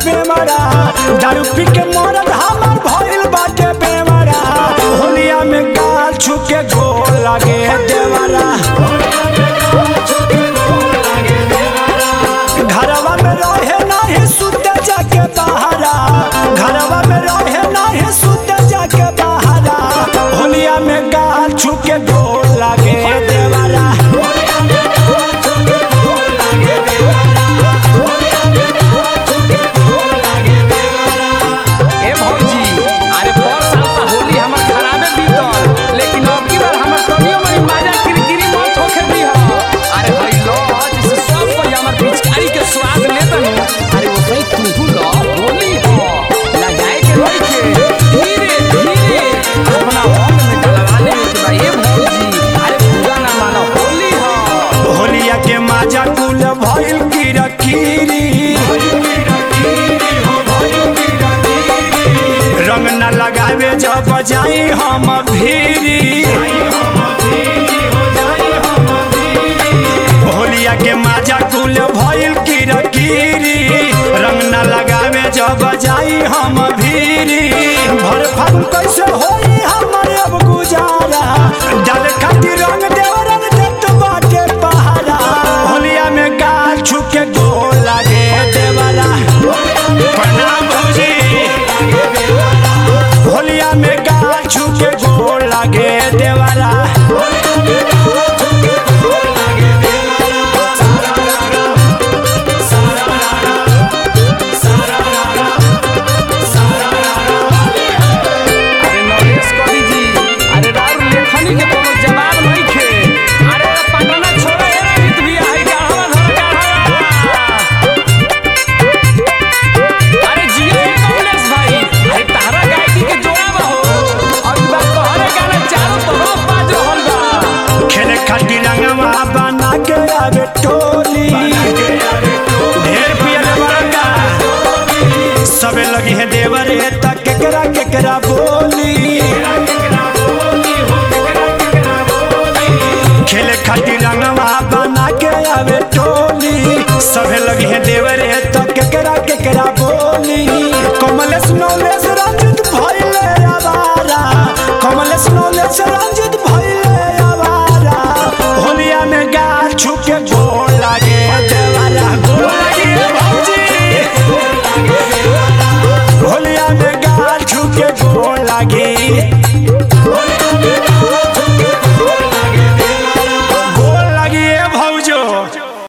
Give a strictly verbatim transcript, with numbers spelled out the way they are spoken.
बेमरा दारू पी के मरद हमार भइल बाटे बेमरा होलिया में गाल छुके गोल लागे देवरा घरवा में रहे नाही सुते जाके बहारा घरवा में रहे नाही सुते जाके बहारा होलिया में गाल छुके गोल लागे देवरा भइल किरकिरी रंग न लगावे जब जाई हम भीरी होलिया के माजा कुल भइल किरकिरी रंग न लगावे जब जाई हम भीरी भर फागुन कैसे होई हमर अब गुजारा डाल खातिर रंग देवरन देत बाटे पहारा होलिया में गाल छुके गोल लागे देवरा प्रणाम भौजी होलिया में गाल छुके गोल लागे देवरा बना के आवे टोली ढेर पियल बड़का सबे लगी है देवरे तक केकरा केकरा बोली खेले खातिर रंगवा बना के आवे टोली सबे लगी है देवरे तक केकरा केकरा बोली कमलेश नौलेश रंजित भइले आवारा कमलेश नौलेश रंजित भइले आवारा होलिया में गाल छुके गोल लागे देवरा गोल लागे भौजी होलिया में गाल छुके गोल लागे।